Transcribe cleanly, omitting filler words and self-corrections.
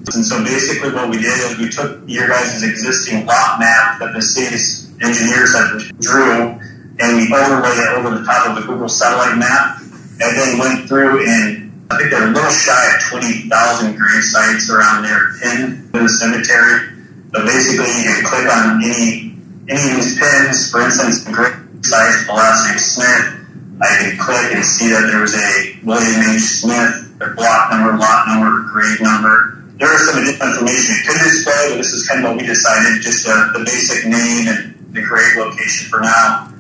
And so basically what we did is we took your guys' existing lot map that the city's engineers had drew, and we overlaid it over the top of the Google satellite map, and then went through and I think they're a little shy of 20,000 grave sites around there pinned in the cemetery. So basically you can click on any of these pins. For instance, the grave site, the last name Smith, I can click and see that there was a William H. Smith, their block number, lot number, grave number. There is some additional information it could display, but this is kind of what we decided, just the basic name and the grave location for now.